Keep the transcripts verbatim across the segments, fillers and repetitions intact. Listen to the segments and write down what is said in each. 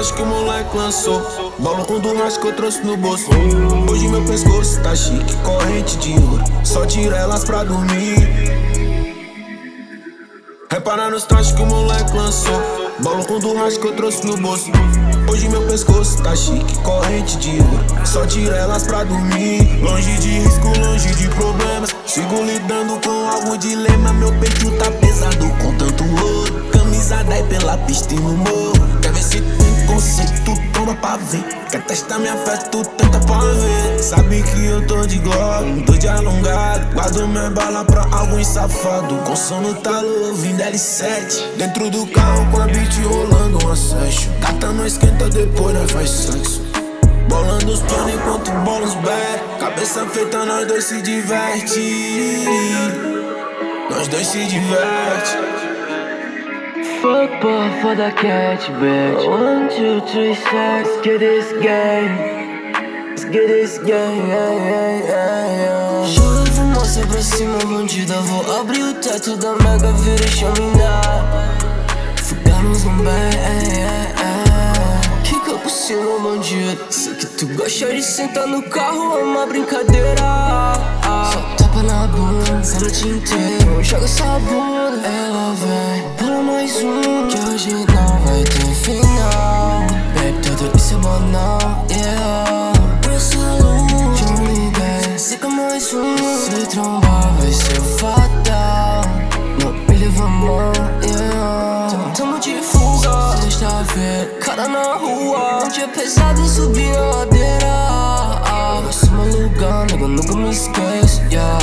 traje que o moleque lançou. Bolo um do rasco eu trouxe no bolso. Hoje meu pescoço tá chique, corrente de ouro. Só tiro elas pra dormir. Repara nos trajes que o moleque lançou. Bolo um do rasco eu trouxe no bolso. Hoje meu pescoço tá chique, corrente de ouro. Só tiro elas pra dormir. Longe de risco, longe de problemas. Sigo lidando com algum dilema. Meu peito tá pesado com tanto ouro. Camisa dez pela pista e no morro. Quer ver se tem conceito, toma pra ver. Quer testar minha fé, tu tenta pra ver. Sabe que eu tô de globo, tô de alongado. Guardo minha bala pra alguns safado. Com sono talo, ouvindo L sete. Dentro do carro com a beat rolando uma session. Catando esquenta, depois nós faz sexo. Bolando os planos enquanto bola os back. Cabeça feita, nós dois se diverte. Nós dois se diverte. Fuck boy for the catch, bitch. One, two, three, six. Let's get this game. Let's get this game, yeah, yeah, yeah, yeah. Joga fumaça pra cima, bandida. Vou abrir o teto da mega, vira chaminar. Ficamos no bem, yeah, yeah. Quica por cima, bandido. Sei que tu gosta de sentar no carro, é uma brincadeira. Só tapa na bunda, a noite inteira. Joga essa bunda, ela vem. Pula mais um, que hoje não vai ter final. Baby, tudo isso é banal, yeah. Essa luz, que eu liguei. Seca mais um, se trombar vai ser fatal. Não me leva a mão, yeah. Tamo, tamo de fuga, sexta-feira, cara na rua. Um dia pesado, subir a ladeira. Vai ser meu lugar, nega, nunca me esqueço, yeah.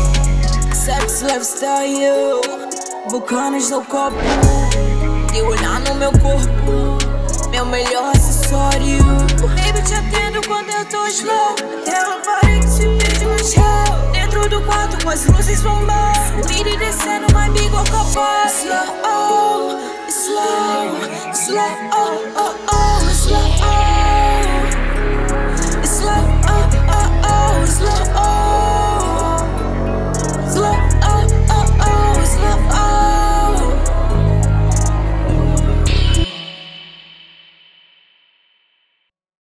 Sex, lifestyle, vulcanes no copo. E olhar no meu corpo, meu melhor acessório. Baby, te atendo quando eu tô slow. Ela parei que se perde no chão. Dentro do quarto com as luzes bombando. Subindo e descendo, my big igual capaz. Slow, slow, slow, oh, oh, oh, slow.